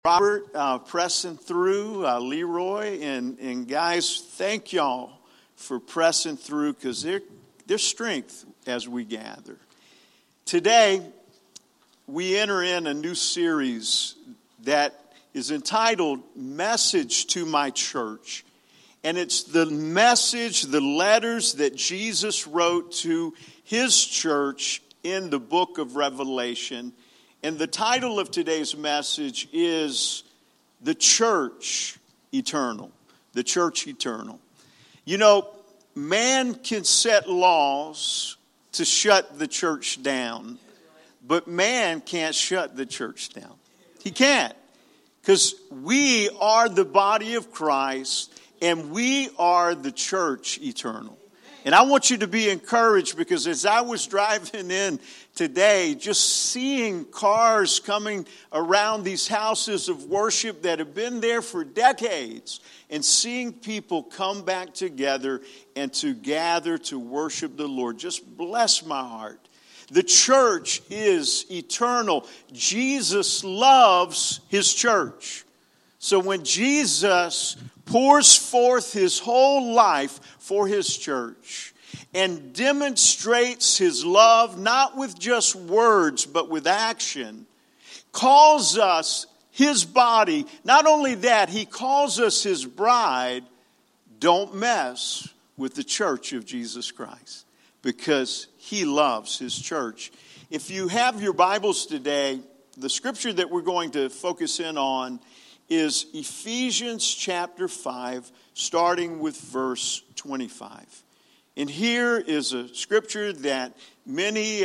Robert, pressing through, Leroy, and guys, thank y'all for pressing through because there's strength as we gather. Today, we enter in a new series that is entitled Message to My Church. And it's the message, the letters that Jesus wrote to his church in the book of Revelation. And the title of today's message is The Church Eternal. The Church Eternal. You know, man can set laws to shut the church down, but man can't shut the church down. He can't, because we are the body of Christ, and we are the church eternal. And I want you to be encouraged because as I was driving in today, just seeing cars coming around these houses of worship that have been there for decades and seeing people come back together and to gather to worship the Lord just bless my heart. The church is eternal. Jesus loves his church. So when Jesus pours forth his whole life for his church and demonstrates his love, not with just words, but with action, calls us his body. Not only that, he calls us his bride. Don't mess with the church of Jesus Christ because he loves his church. If you have your Bibles today, the scripture that we're going to focus in on is Ephesians chapter 5, starting with verse 25. And here is a scripture that many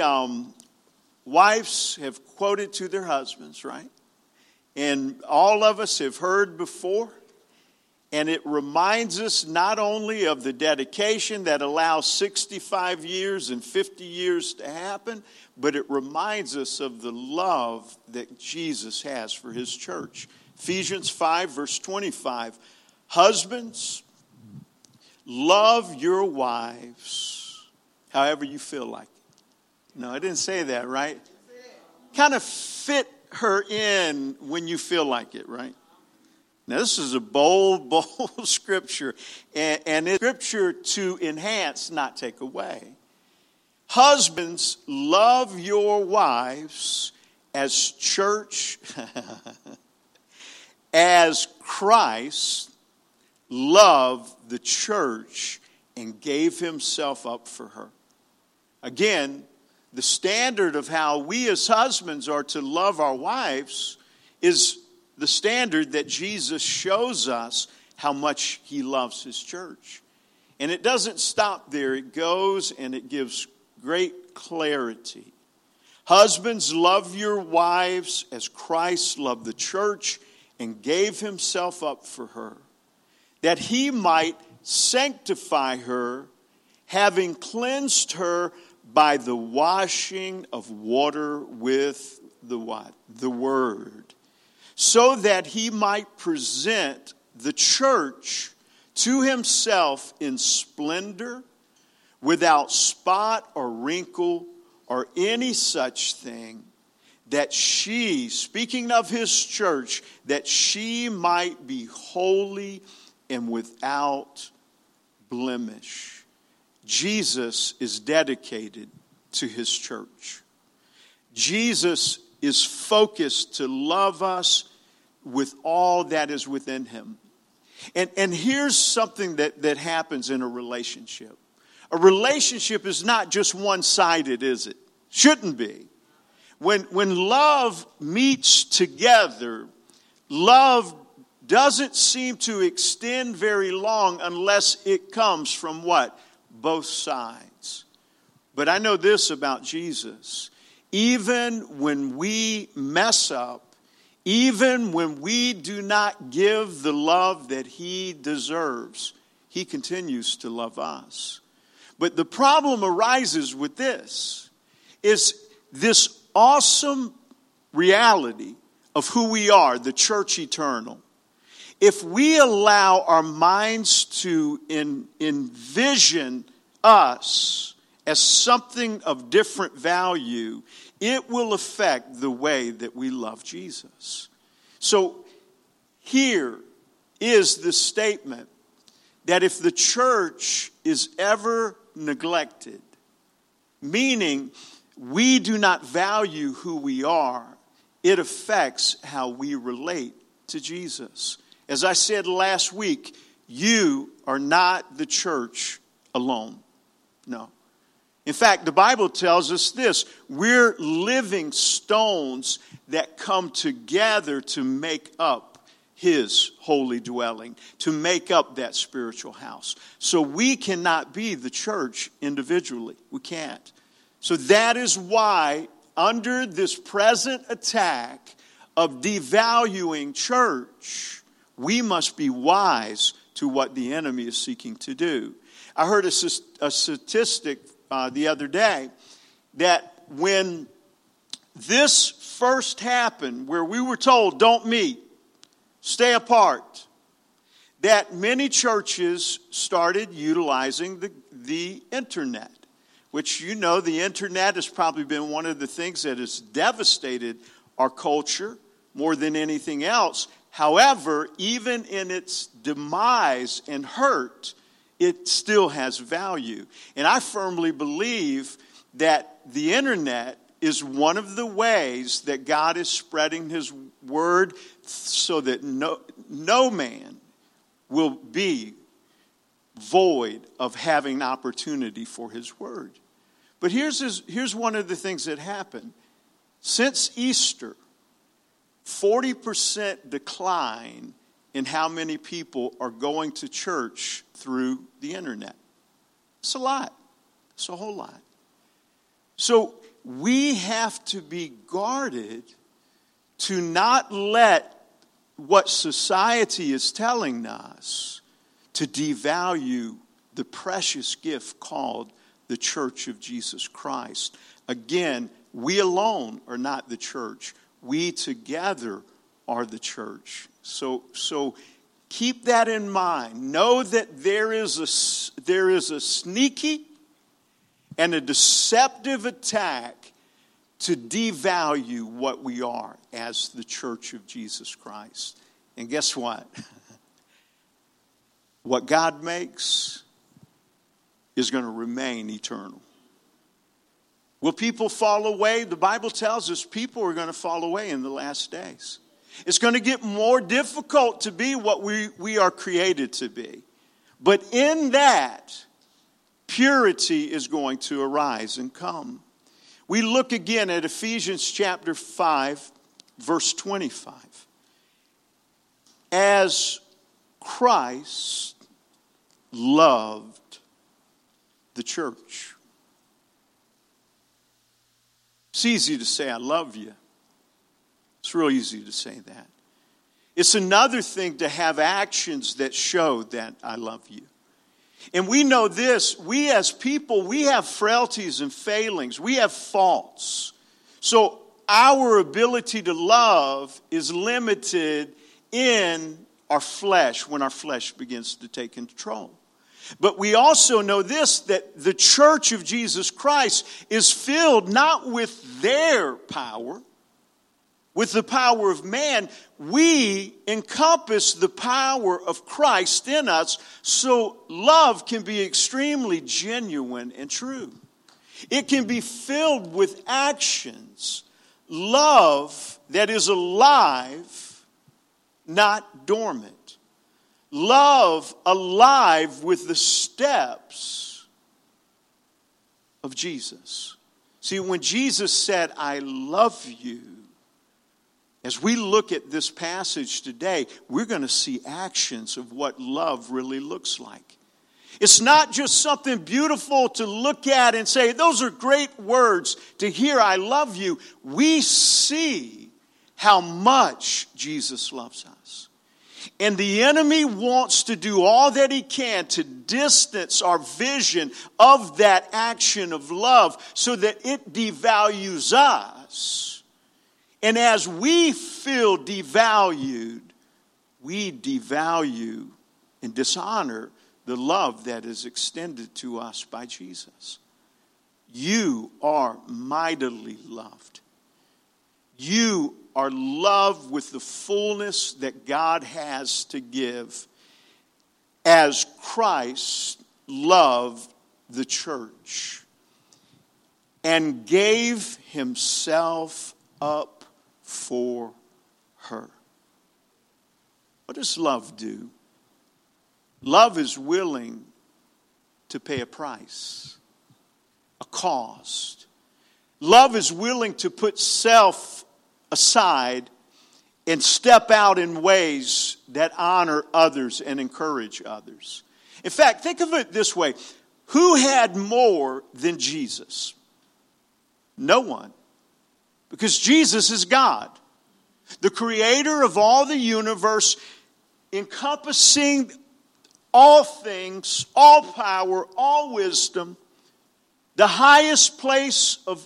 wives have quoted to their husbands, right? And all of us have heard before. And it reminds us not only of the dedication that allows 65 years and 50 years to happen, but it reminds us of the love that Jesus has for his church. Ephesians 5, verse 25. Husbands, love your wives however you feel like it. No, I didn't say that, right? Kind of fit her in when you feel like it, right? Now, this is a bold scripture. And it's scripture to enhance, not take away. Husbands, love your wives as church... as Christ loved the church and gave himself up for her. Again, the standard of how we as husbands are to love our wives is the standard that Jesus shows us how much he loves his church. And it doesn't stop there. It goes and it gives great clarity. Husbands, love your wives as Christ loved the church and gave himself up for her, that he might sanctify her, having cleansed her by the washing of water with the what? The word, so that he might present the church to himself in splendor, without spot or wrinkle or any such thing, that she, speaking of his church, that she might be holy and without blemish. Jesus is dedicated to his church. Jesus is focused to love us with all that is within him. And here's something that happens in a relationship. A relationship is not just one-sided, is it? Shouldn't be. When love meets together, love doesn't seem to extend very long unless it comes from what? Both sides. But I know this about Jesus. Even when we mess up, even when we do not give the love that he deserves, he continues to love us. But the problem arises with this, is this awesome reality of who we are, the church eternal. If we allow our minds to envision us as something of different value, it will affect the way that we love Jesus. So here is the statement that if the church is ever neglected, meaning we do not value who we are, it affects how we relate to Jesus. As I said last week, you are not the church alone. No. In fact, the Bible tells us this: we're living stones that come together to make up His holy dwelling, to make up that spiritual house. So we cannot be the church individually. We can't. So that is why, under this present attack of devaluing church, we must be wise to what the enemy is seeking to do. I heard a statistic the other day that when this first happened, where we were told, don't meet, stay apart, that many churches started utilizing the internet, which, you know, the internet has probably been one of the things that has devastated our culture more than anything else. However, even in its demise and hurt, it still has value. And I firmly believe that the internet is one of the ways that God is spreading His word so that no man will be void of having an opportunity for His word. But here's one of the things that happened. Since Easter, 40% decline in how many people are going to church through the internet. It's a lot. It's a whole lot. So we have to be guarded to not let what society is telling us to devalue the precious gift called the Church of Jesus Christ. Again, we alone are not the church. We together are the church. So keep that in mind. Know that there is a sneaky and a deceptive attack to devalue what we are as the Church of Jesus Christ. And guess what? What God makes is going to remain eternal. Will people fall away? The Bible tells us people are going to fall away in the last days. It's going to get more difficult to be what we are created to be. But in that, purity is going to arise and come. We look again at Ephesians chapter 5, verse 25. As Christ loved the church. It's easy to say, I love you. It's real easy to say that. It's another thing to have actions that show that I love you. And we know this, we as people, we have frailties and failings. We have faults. So our ability to love is limited in our flesh when our flesh begins to take control. But we also know this, that the church of Jesus Christ is filled not with their power, with the power of man. We encompass the power of Christ in us, so love can be extremely genuine and true. It can be filled with actions. Love that is alive, not dormant. Love alive with the steps of Jesus. See, when Jesus said, I love you, as we look at this passage today, we're going to see actions of what love really looks like. It's not just something beautiful to look at and say, those are great words to hear, I love you. We see how much Jesus loves us. And the enemy wants to do all that he can to distance our vision of that action of love so that it devalues us. And as we feel devalued, we devalue and dishonor the love that is extended to us by Jesus. You are mightily loved. You are loved with the fullness that God has to give, as Christ loved the church and gave himself up for her. What does love do? Love is willing to pay a price, a cost. Love is willing to put self aside and step out in ways that honor others and encourage others. In fact, think of it this way. Who had more than Jesus? No one. Because Jesus is God, the creator of all the universe, encompassing all things, all power, all wisdom, the highest place of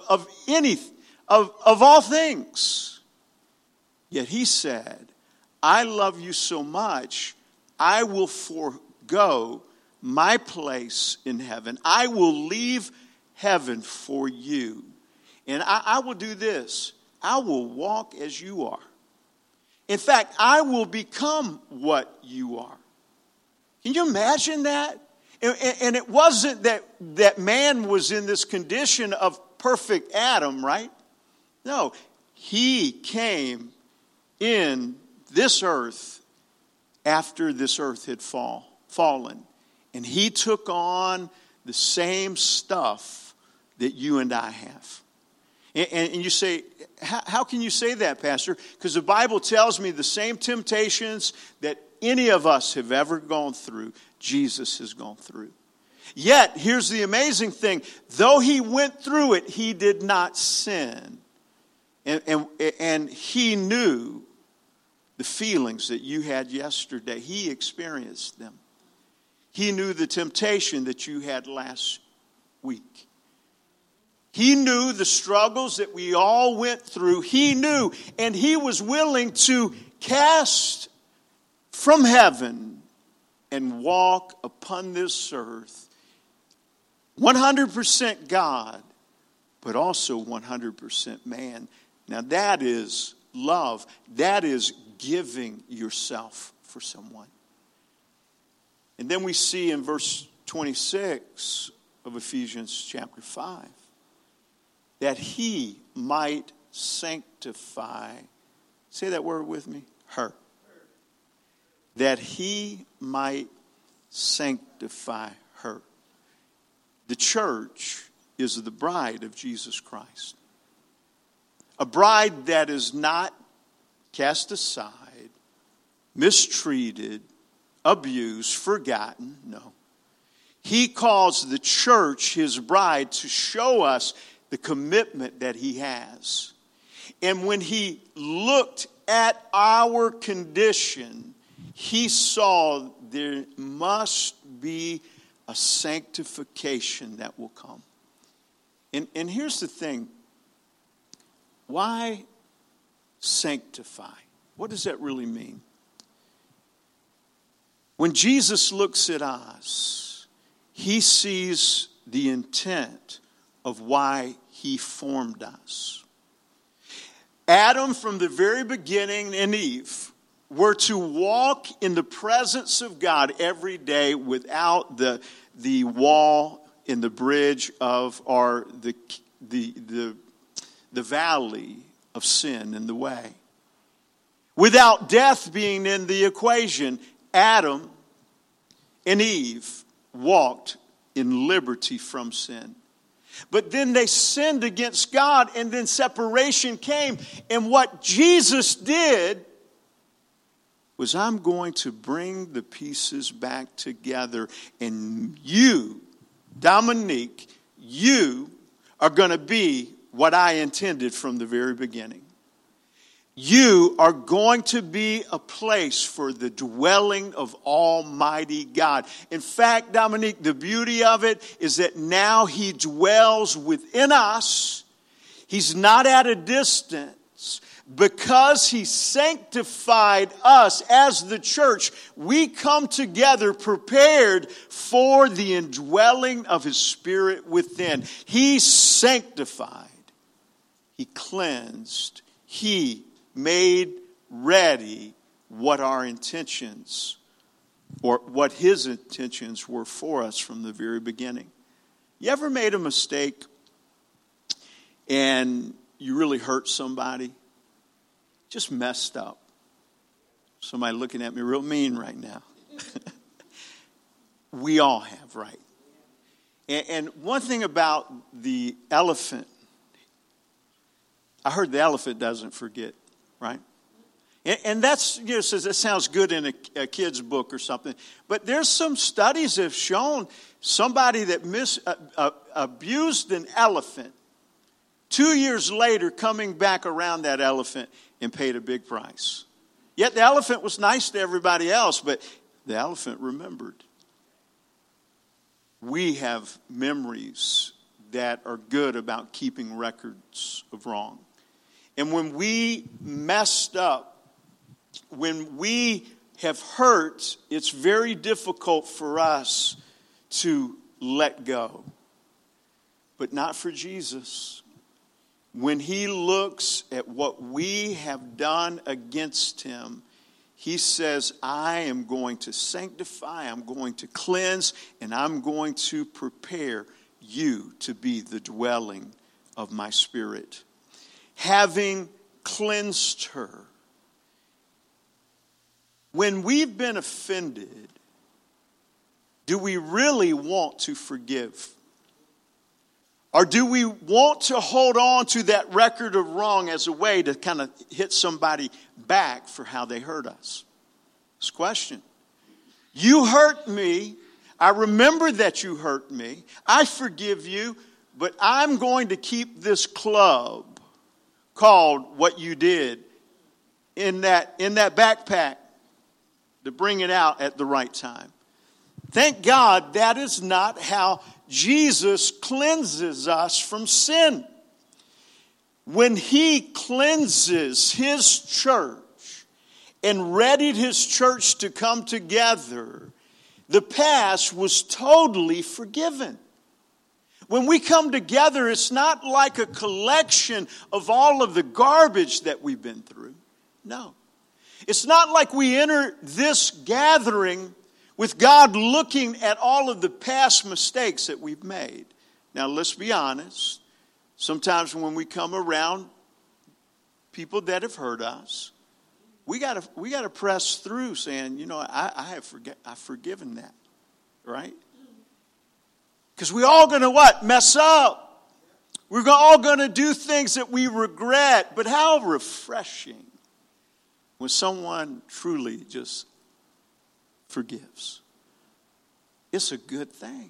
all things. Yet he said, I love you so much, I will forego my place in heaven. I will leave heaven for you. And I will do this. I will walk as you are. In fact, I will become what you are. Can you imagine that? And it wasn't that man was in this condition of perfect Adam, right? No, he came in this earth after this earth had fallen. And he took on the same stuff that you and I have. And you say, how can you say that, Pastor? Because the Bible tells me the same temptations that any of us have ever gone through, Jesus has gone through. Yet, here's the amazing thing. Though he went through it, he did not sin. And he knew the feelings that you had yesterday. He experienced them. He knew the temptation that you had last week. He knew the struggles that we all went through. He knew, and he was willing to cast from heaven and walk upon this earth. 100% God, but also 100% man. Now that is love. That is giving yourself for someone. And then we see in verse 26 of Ephesians chapter 5 that he might sanctify, say that word with me, her. That he might sanctify her. The church is the bride of Jesus Christ. A bride that is not cast aside, mistreated, abused, forgotten. No. He calls the church his bride to show us the commitment that he has. And when he looked at our condition, he saw there must be a sanctification that will come. And here's the thing. Why sanctify? What does that really mean? When Jesus looks at us, he sees the intent of why he formed us. Adam, from the very beginning, and Eve were to walk in the presence of God every day without the wall and the bridge of or the valley of sin in the way. Without death being in the equation, Adam and Eve walked in liberty from sin. But then they sinned against God, and then separation came. And what Jesus did was, I'm going to bring the pieces back together. And you, Dominique, you are going to be what I intended from the very beginning. You are going to be a place for the dwelling of Almighty God. In fact, Dominique, the beauty of it is that now he dwells within us. He's not at a distance. Because he sanctified us as the church, we come together prepared for the indwelling of his Spirit within. He sanctified. He cleansed. He made ready what our intentions, or what his intentions were for us from the very beginning. You ever made a mistake and you really hurt somebody? Just messed up. Somebody looking at me real mean right now. We all have, right? And one thing about the elephant, I heard the elephant doesn't forget, right? And that's, says that sounds good in a kid's book or something. But there's some studies that have shown somebody that abused an elephant, 2 years later coming back around that elephant and paid a big price. Yet the elephant was nice to everybody else, but the elephant remembered. We have memories that are good about keeping records of wrong. And when we messed up, when we have hurt, it's very difficult for us to let go. But not for Jesus. When he looks at what we have done against him, he says, I am going to sanctify, I'm going to cleanse, and I'm going to prepare you to be the dwelling of my Spirit. Having cleansed her. When we've been offended, do we really want to forgive? Or do we want to hold on to that record of wrong as a way to kind of hit somebody back for how they hurt us? This question. You hurt me. I remember that you hurt me. I forgive you, but I'm going to keep this club called what you did in that backpack to bring it out at the right time. Thank God that is not how Jesus cleanses us from sin. When he cleanses his church and readied his church to come together, the past was totally forgiven. When we come together, it's not like a collection of all of the garbage that we've been through. No. It's not like we enter this gathering with God looking at all of the past mistakes that we've made. Now, let's be honest. Sometimes when we come around people that have hurt us, we got to press through saying, I've forgiven that, right? Because we're all going to what? Mess up. We're all going to do things that we regret. But how refreshing when someone truly just forgives. It's a good thing.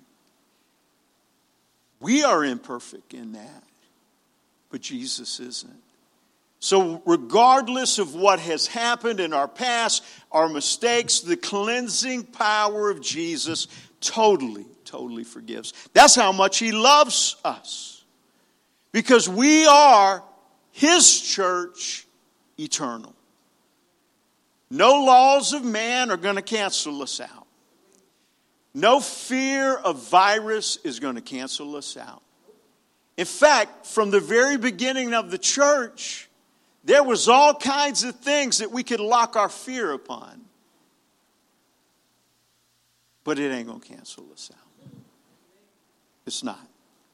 We are imperfect in that, but Jesus isn't. So regardless of what has happened in our past, our mistakes, the cleansing power of Jesus totally forgives. That's how much he loves us. Because we are his church eternal. No laws of man are going to cancel us out. No fear of virus is going to cancel us out. In fact, from the very beginning of the church, there was all kinds of things that we could lock our fear upon. But it ain't going to cancel us out. It's not.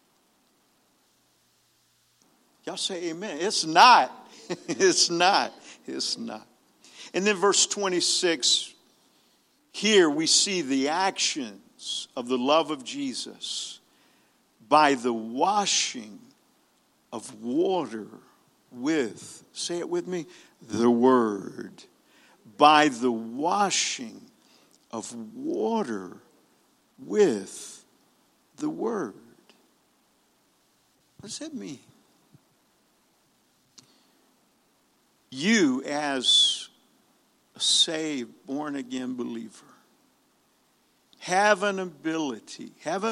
Y'all say amen. It's not. It's not. It's not. And then verse 26, here we see the actions of the love of Jesus by the washing of water with, say it with me, the word. By the washing of water with the word. What does that mean? You as a saved, born-again believer have an ability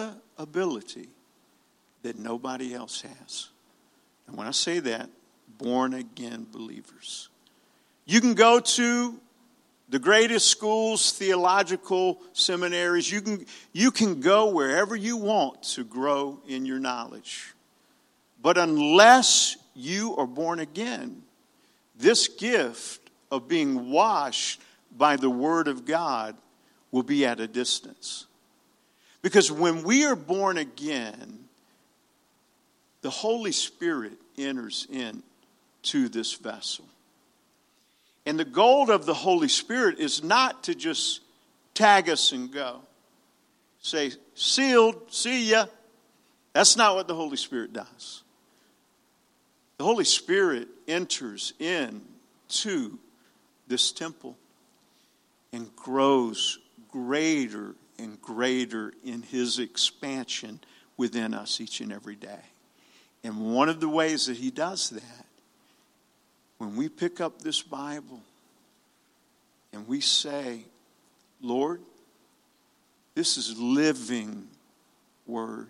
that nobody else has. And when I say that, born-again believers. You can go to the greatest schools, theological seminaries. You can go wherever you want to grow in your knowledge. But unless you are born again, this gift of being washed by the Word of God will be at a distance. Because when we are born again, the Holy Spirit enters into this vessel. And the goal of the Holy Spirit is not to just tag us and go. Say, sealed, see ya. That's not what the Holy Spirit does. The Holy Spirit enters into this temple and grows greater and greater in His expansion within us each and every day. And one of the ways that He does that, when we pick up this Bible and we say, Lord, this is living Word.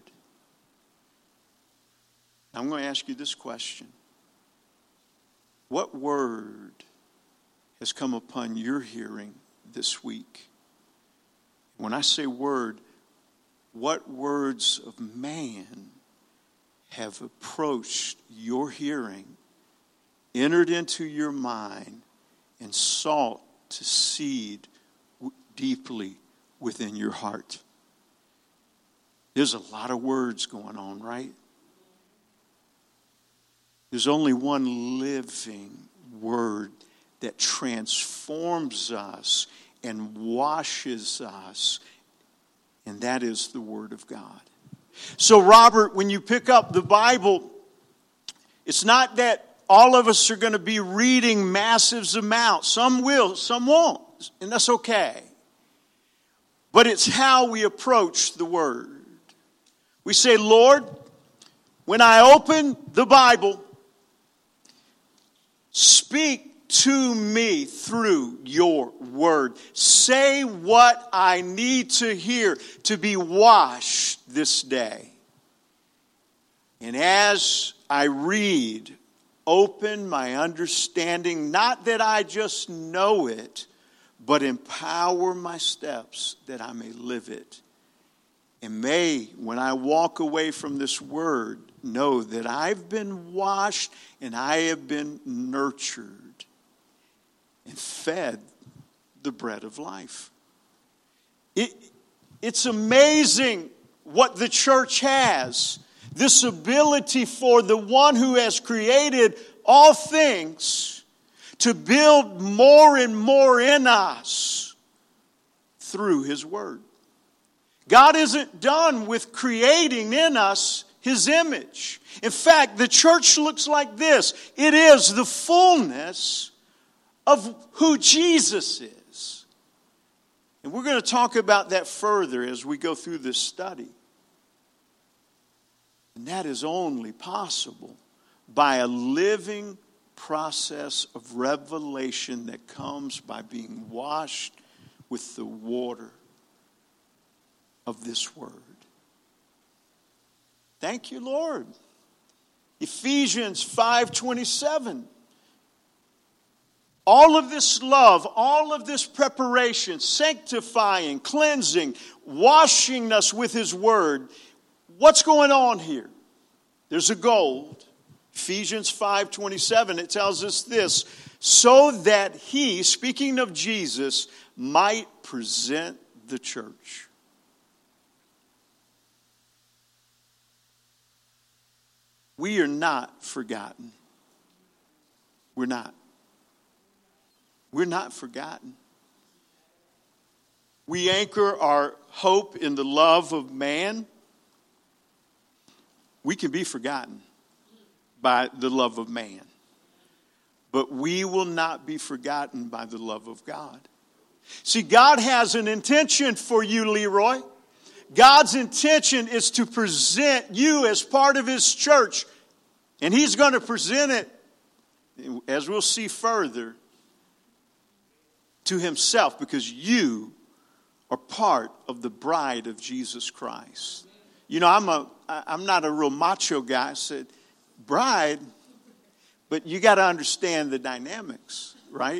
I'm going to ask you this question. What word has come upon your hearing this week? When I say word, what words of man have approached your hearing, entered into your mind, and sought to seed deeply within your heart? There's a lot of words going on, right? There's only one living word that transforms us and washes us, and that is the Word of God. So, Robert, when you pick up the Bible, it's not that all of us are going to be reading massive amounts. Some will, some won't, and that's okay. But it's how we approach the Word. We say, Lord, when I open the Bible, speak to me through your word. Say what I need to hear to be washed this day. And as I read, open my understanding, not that I just know it, but empower my steps that I may live it. And may, when I walk away from this word, know that I've been washed and I have been nurtured and fed the bread of life. It's amazing what the church has. This ability for the one who has created all things to build more and more in us through His Word. God isn't done with creating in us His image. In fact, the church looks like this. It is the fullness of who Jesus is. And we're going to talk about that further as we go through this study. And that is only possible by a living process of revelation that comes by being washed with the water of this word. Thank you, Lord. Ephesians 5:27. All of this love, all of this preparation, sanctifying, cleansing, washing us with His Word. What's going on here? There's a goal. Ephesians 5:27, it tells us this. So that He, speaking of Jesus, might present the church. We are not forgotten. We're not. We're not forgotten. We anchor our hope in the love of man. We can be forgotten by the love of man. But we will not be forgotten by the love of God. See, God has an intention for you, Leroy. God's intention is to present you as part of His church. And He's going to present it, as we'll see further, to Himself, because you are part of the bride of Jesus Christ. You know, I'm not a real macho guy. I said, bride, but you got to understand the dynamics, right?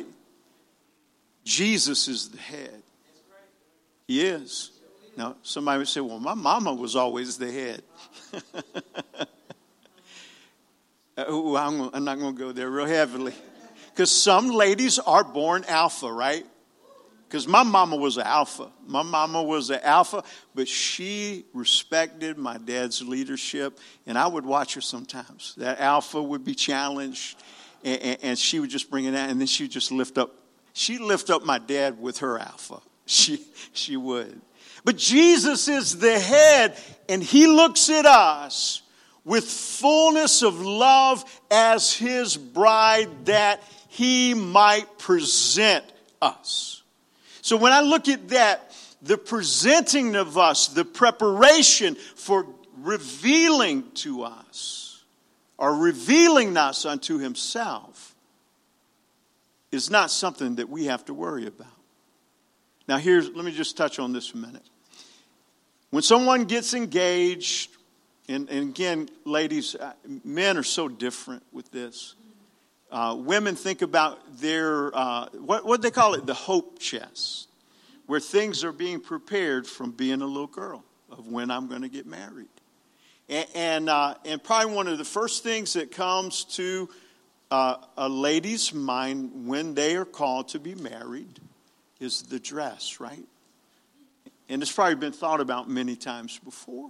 Jesus is the head. He is. Now, somebody would say, well, my mama was always the head. I'm not going to go there real heavily, Because some ladies are born alpha, right? Because my mama was an alpha. My mama was an alpha, but she respected my dad's leadership, and I would watch her sometimes. That alpha would be challenged, and she would just bring it out, and then she would just lift up. She'd lift up my dad with her alpha. She would. But Jesus is the head, and he looks at us with fullness of love as his bride that he might present us. So when I look at that, the presenting of us, the preparation for revealing to us, or revealing us unto himself, is not something that we have to worry about. Now let me just touch on this for a minute. When someone gets engaged, and again, ladies, men are so different with this. Women think about their, what they call it, the hope chest, where things are being prepared from being a little girl, of when I'm going to get married. And probably one of the first things that comes to a lady's mind when they are called to be married is the dress, right? And it's probably been thought about many times before.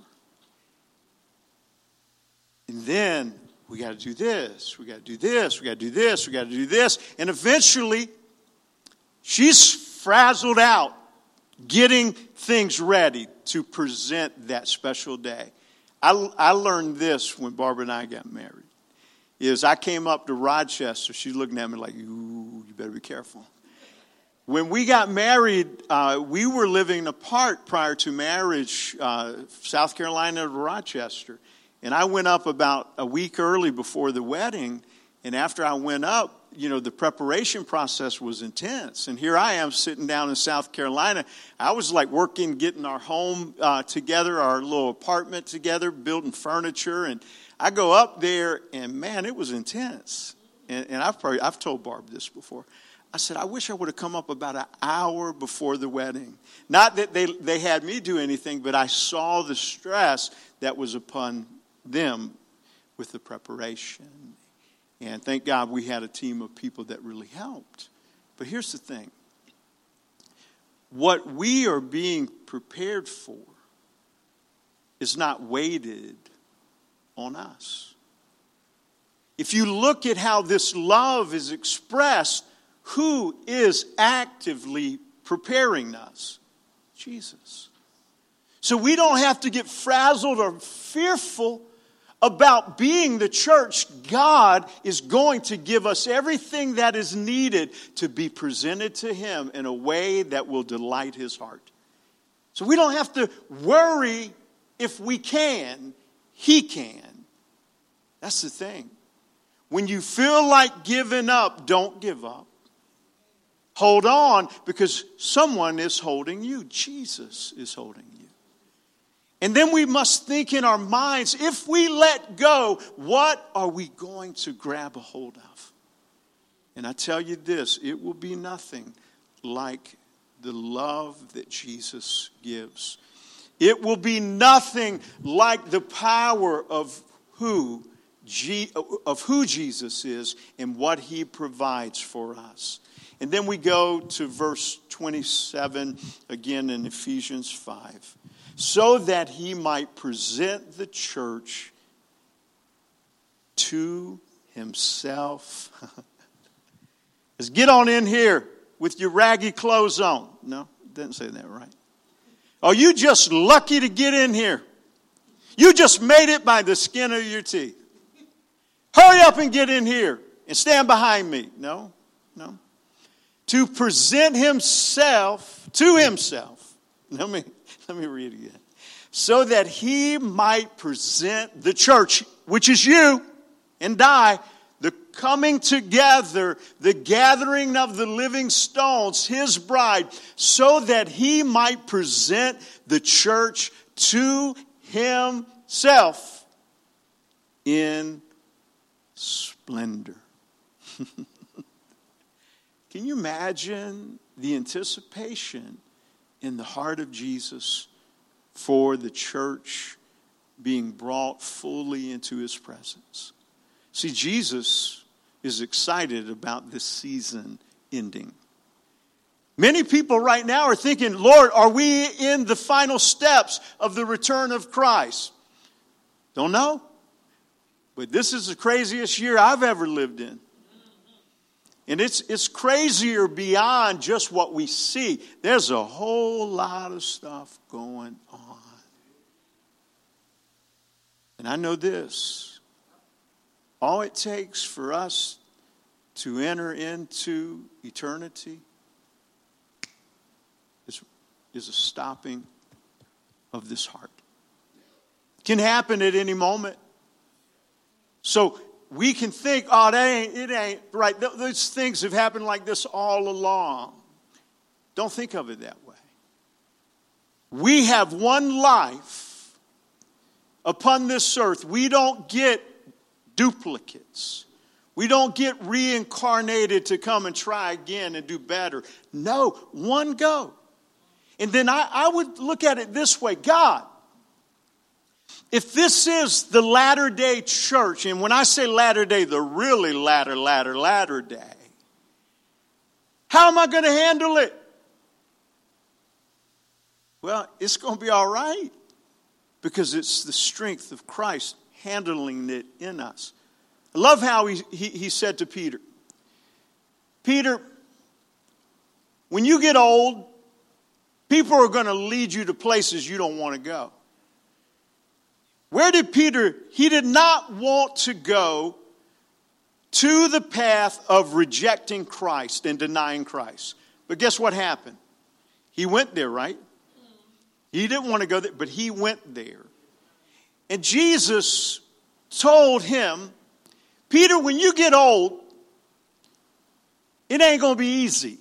And then we got to do this, we got to do this, we got to do this, we got to do this. And eventually, she's frazzled out getting things ready to present that special day. I learned this when Barbara and I got married. Is I came up to Rochester, she's looking at me like, ooh, you better be careful. When we got married, we were living apart prior to marriage, South Carolina to Rochester. And I went up about a week early before the wedding. And after I went up, the preparation process was intense. And here I am sitting down in South Carolina. I was like working, getting our home together, our little apartment together, building furniture. And I go up there, and man, it was intense. And I've told Barb this before. I said, I wish I would have come up about an hour before the wedding. Not that they had me do anything, but I saw the stress that was upon them with the preparation. And thank God we had a team of people that really helped. But here's the thing. What we are being prepared for is not weighted on us. If you look at how this love is expressed, who is actively preparing us? Jesus. So we don't have to get frazzled or fearful about being the church. God is going to give us everything that is needed to be presented to him in a way that will delight his heart. So we don't have to worry if we can. He can. That's the thing. When you feel like giving up, don't give up. Hold on, because someone is holding you. Jesus is holding you. And then we must think in our minds, if we let go, what are we going to grab a hold of? And I tell you this, it will be nothing like the love that Jesus gives. It will be nothing like the power of who Jesus is and what he provides for us. And then we go to verse 27 again in Ephesians 5. So that he might present the church to himself. Let's get on in here with your raggy clothes on. No, it doesn't say that right. Are you just lucky to get in here? You just made it by the skin of your teeth. Hurry up and get in here and stand behind me. No. To present himself to himself. Let me read it again. So that he might present the church, which is you and I, the coming together, the gathering of the living stones, his bride, so that he might present the church to himself in splendor. Can you imagine the anticipation in the heart of Jesus for the church being brought fully into his presence? See, Jesus is excited about this season ending. Many people right now are thinking, Lord, are we in the final steps of the return of Christ? Don't know. But this is the craziest year I've ever lived in. And it's crazier beyond just what we see. There's a whole lot of stuff going on. And I know this. All it takes for us to enter into eternity is a stopping of this heart. It can happen at any moment. So we can think, oh, it ain't right. Those things have happened like this all along. Don't think of it that way. We have one life upon this earth. We don't get duplicates. We don't get reincarnated to come and try again and do better. No, one go. And then I would look at it this way. God, if this is the latter-day church, and when I say latter-day, the really latter day, how am I going to handle it? Well, it's going to be all right because it's the strength of Christ handling it in us. I love how he said to Peter, Peter, when you get old, people are going to lead you to places you don't want to go. Where did Peter? He did not want to go to the path of rejecting Christ and denying Christ. But guess what happened? He went there, right? He didn't want to go there, but he went there. And Jesus told him, Peter, when you get old, it ain't going to be easy.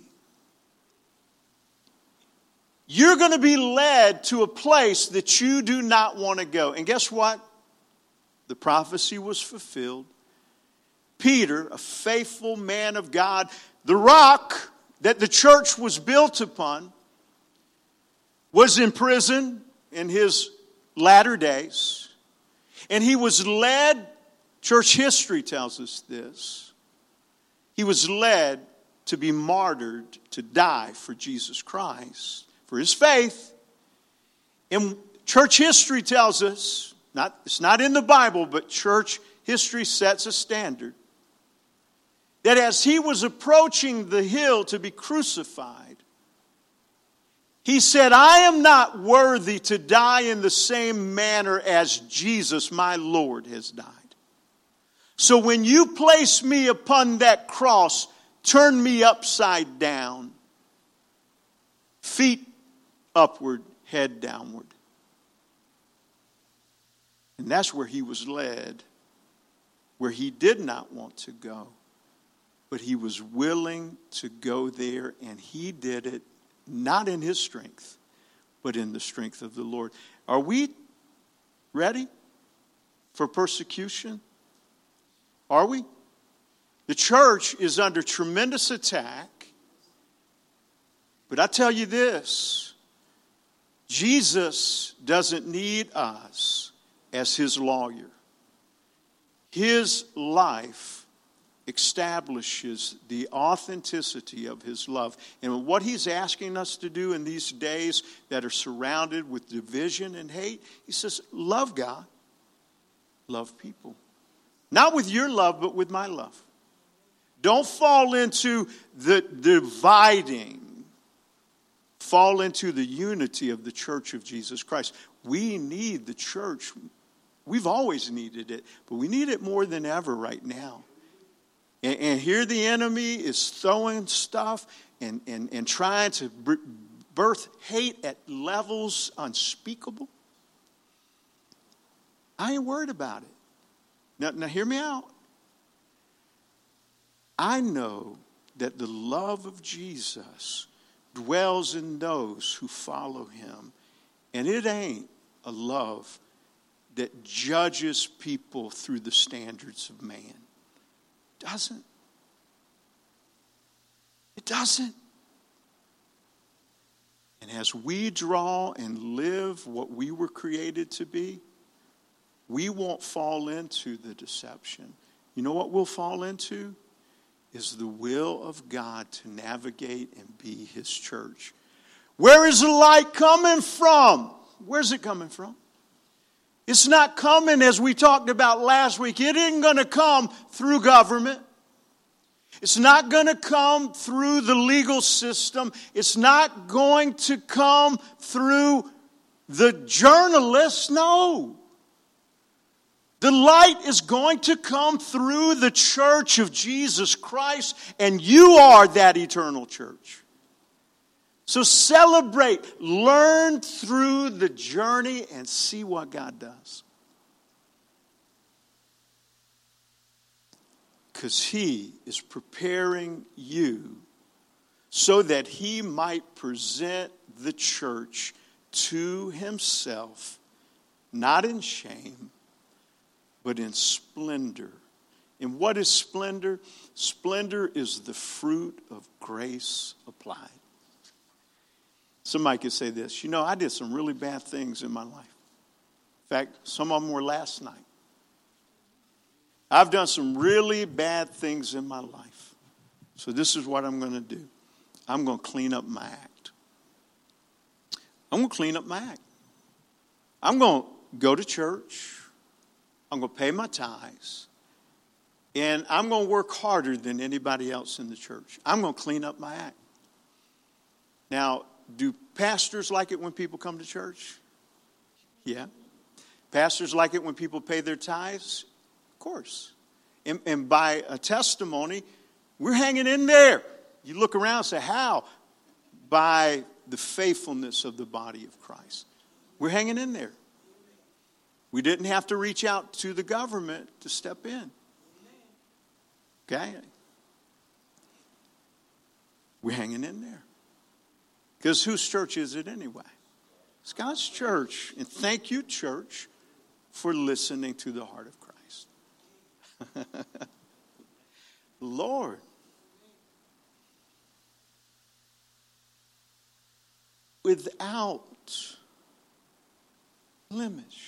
You're going to be led to a place that you do not want to go. And guess what? The prophecy was fulfilled. Peter, a faithful man of God, the rock that the church was built upon, was in prison in his latter days. And he was led, church history tells us this, he was led to be martyred, to die for Jesus Christ, for his faith. And church history tells us, it's not in the Bible, but church history sets a standard, that as he was approaching the hill to be crucified, he said, I am not worthy to die in the same manner as Jesus, my Lord, has died. So when you place me upon that cross, turn me upside down, feet upward, head downward. And that's where he was led, where he did not want to go. But he was willing to go there, and he did it not in his strength, but in the strength of the Lord. Are we ready for persecution? Are we? The church is under tremendous attack. But I tell you this, Jesus doesn't need us as his lawyer. His life establishes the authenticity of his love. And what he's asking us to do in these days that are surrounded with division and hate, he says, love God, love people. Not with your love, but with my love. Don't fall into the dividing. Fall into the unity of the church of Jesus Christ. We need the church. We've always needed it, but we need it more than ever right now. And here the enemy is throwing stuff and trying to birth hate at levels unspeakable. I ain't worried about it. Now hear me out. I know that the love of Jesus dwells in those who follow him. And it ain't a love that judges people through the standards of man. It doesn't. It doesn't. And as we draw and live what we were created to be, we won't fall into the deception. You know what we'll fall into? is the will of God to navigate and be His church. Where is the light coming from? Where's it coming from? It's not coming, as we talked about last week. It isn't going to come through government. It's not going to come through the legal system. It's not going to come through the journalists. No. The light is going to come through the church of Jesus Christ, and you are that eternal church. So celebrate, learn through the journey, and see what God does. Because He is preparing you so that He might present the church to Himself, not in shame, but in splendor. And what is splendor? Splendor is the fruit of grace applied. Somebody could say this, I did some really bad things in my life. In fact, some of them were last night. I've done some really bad things in my life. So this is what I'm going to do. I'm going to clean up my act. I'm going to clean up my act. I'm going to go to church. I'm going to pay my tithes. And I'm going to work harder than anybody else in the church. I'm going to clean up my act. Now, do pastors like it when people come to church? Yeah. Pastors like it when people pay their tithes? Of course. And by a testimony, we're hanging in there. You look around and say, how? By the faithfulness of the body of Christ. We're hanging in there. We didn't have to reach out to the government to step in. Okay? We're hanging in there. Because whose church is it anyway? It's God's church. And thank you, church, for listening to the heart of Christ. Lord. Without blemish.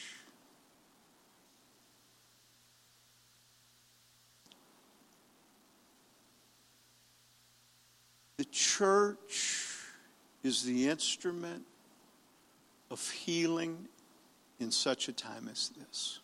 The church is the instrument of healing in such a time as this.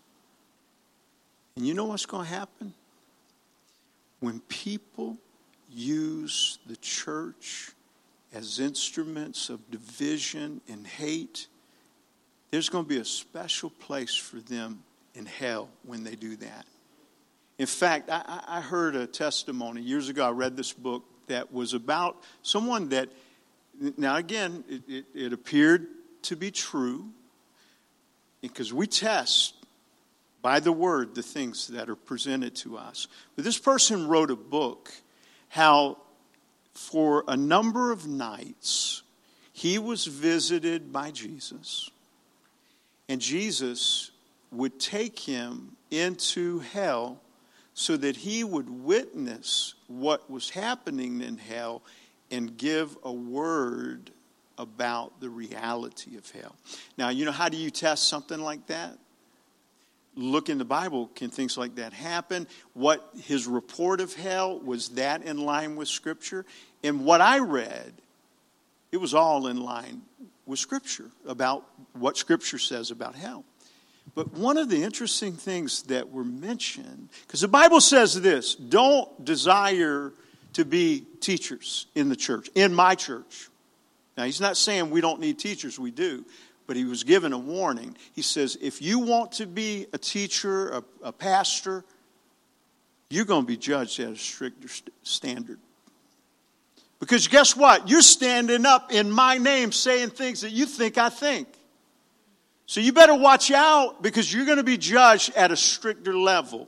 And you know what's going to happen? When people use the church as instruments of division and hate, there's going to be a special place for them in hell when they do that. In fact, I heard a testimony years ago. I read this book that was about someone that, now again, it appeared to be true, because we test by the word the things that are presented to us. But this person wrote a book how for a number of nights he was visited by Jesus, and Jesus would take him into hell so that he would witness what was happening in hell and give a word about the reality of hell. Now, how do you test something like that? Look in the Bible. Can things like that happen? What his report of hell, was that in line with Scripture? And what I read, it was all in line with Scripture about what Scripture says about hell. But one of the interesting things that were mentioned, because the Bible says this, don't desire to be teachers in the church, in my church. Now, he's not saying we don't need teachers, we do. But he was given a warning. He says, if you want to be a teacher, a pastor, you're going to be judged at a stricter standard. Because guess what? You're standing up in my name saying things that you think I think. So you better watch out, because you're going to be judged at a stricter level.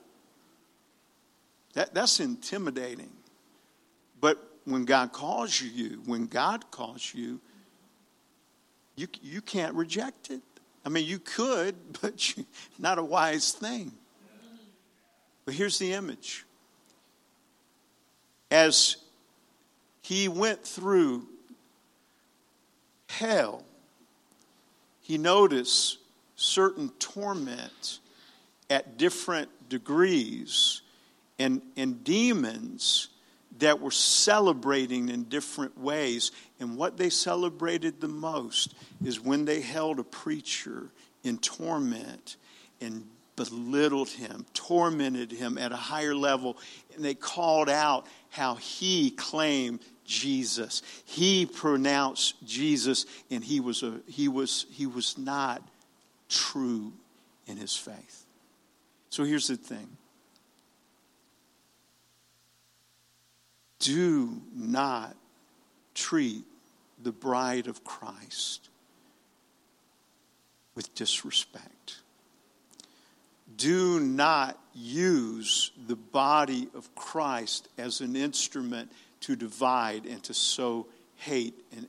That's intimidating. But when God calls you, you can't reject it. I mean, you could, but not a wise thing. But here's the image. As he went through hell, he noticed certain torment at different degrees and demons that were celebrating in different ways. And what they celebrated the most is when they held a preacher in torment and belittled him, tormented him at a higher level. And they called out how he claimed Jesus. He pronounced Jesus, and he was not true in his faith. So here's the thing. Do not treat the bride of Christ with disrespect. Do not use the body of Christ as an instrument to divide and to sow hate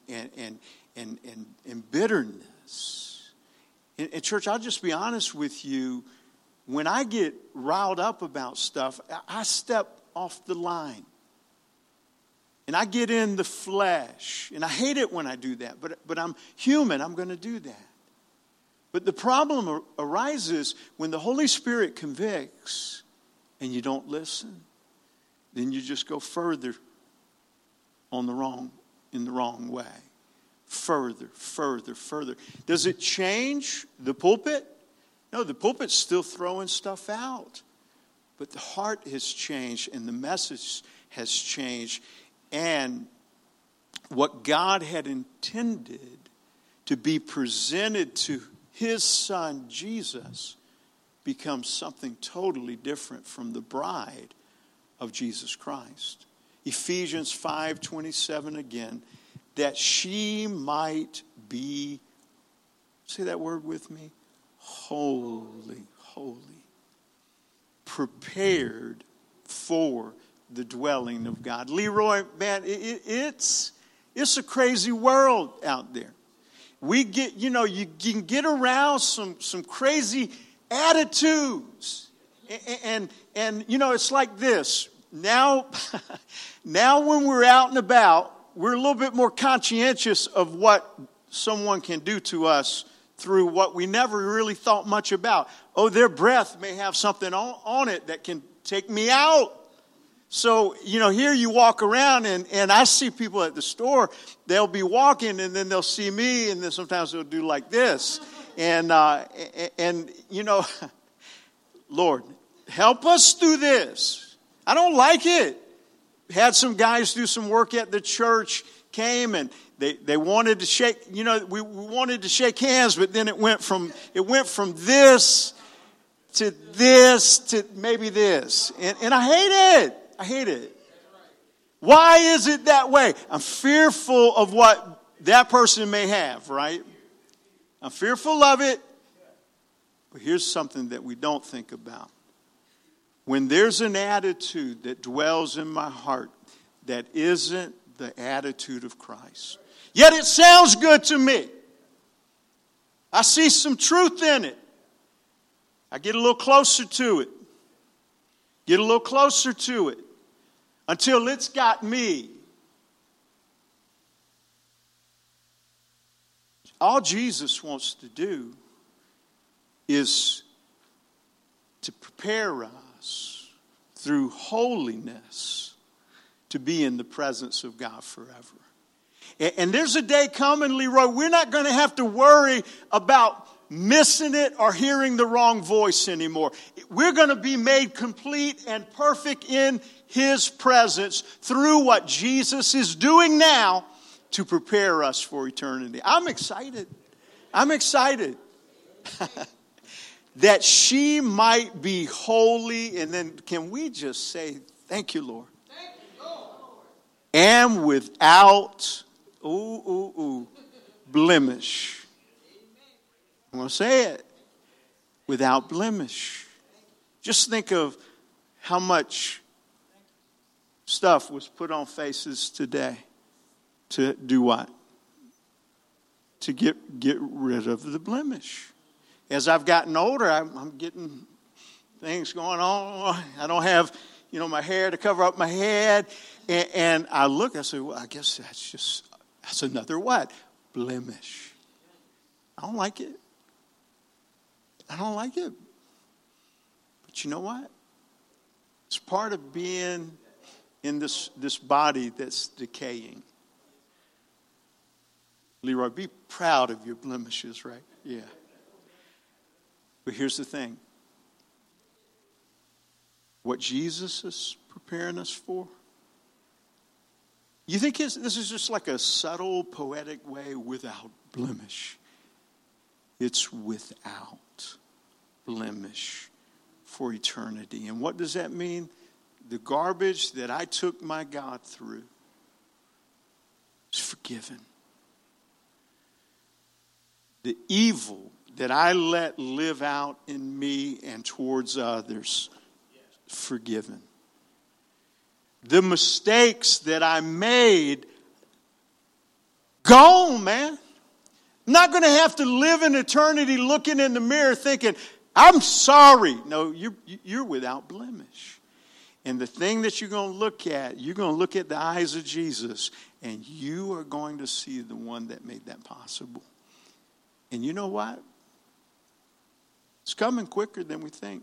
and bitterness. And church, I'll just be honest with you. When I get riled up about stuff, I step off the line. And I get in the flesh. And I hate it when I do that. But I'm human. I'm going to do that. But the problem arises when the Holy Spirit convicts and you don't listen. Then you just go further in the wrong way. Further. Does it change the pulpit? No, the pulpit's still throwing stuff out. But the heart has changed and the message has changed. And what God had intended to be presented to his son Jesus becomes something totally different from the bride of Jesus Christ. Ephesians 5:27 again, that she might be, say that word with me, holy, prepared for the dwelling of God. Leroy, man, it's a crazy world out there. We get, you can get around some crazy attitudes. And it's like this. Now when we're out and about, we're a little bit more conscientious of what someone can do to us through what we never really thought much about. Oh, their breath may have something on it that can take me out. So, here you walk around and I see people at the store, they'll be walking and then they'll see me and then sometimes they'll do like this. And Lord, help us through this. I don't like it. Had some guys do some work at the church, came and they wanted to shake, we wanted to shake hands, but then it went from this to maybe this. And I hate it. Why is it that way? I'm fearful of what that person may have, right? I'm fearful of it. But here's something that we don't think about. When there's an attitude that dwells in my heart that isn't the attitude of Christ, yet it sounds good to me. I see some truth in it. I get a little closer to it. Until it's got me. All Jesus wants to do is to prepare us through holiness to be in the presence of God forever. And there's a day coming, Leroy, we're not going to have to worry about missing it or hearing the wrong voice anymore. We're going to be made complete and perfect in his presence through what Jesus is doing now to prepare us for eternity. I'm excited. That she might be holy. And then can we just say, thank you, Lord. Thank you, Lord. And without, blemish. I'm going to say it. Without blemish. Just think of how much stuff was put on faces today. To do what? To get rid of the blemish. As I've gotten older, I'm getting things going on. I don't have, my hair to cover up my head. And I look, I say, well, I guess that's another what? Blemish. I don't like it. But you know what? It's part of being in this body that's decaying. Leroy, be proud of your blemishes, right? Yeah. But here's the thing. What Jesus is preparing us for, you think this is just like a subtle, poetic way, without blemish? It's without blemish for eternity. And what does that mean? The garbage that I took my God through is forgiven. The evil that I let live out in me and towards others, forgiven. The mistakes that I made, gone, man. I'm not going to have to live in eternity looking in the mirror thinking, I'm sorry. No, you're without blemish. And the thing that you're going to look at the eyes of Jesus, and you are going to see the one that made that possible. And you know what? It's coming quicker than we think.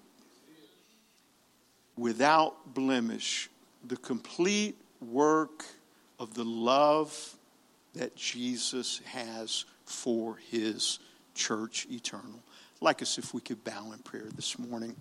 Without blemish, the complete work of the love that Jesus has for his church eternal. I'd like us if we could bow in prayer this morning.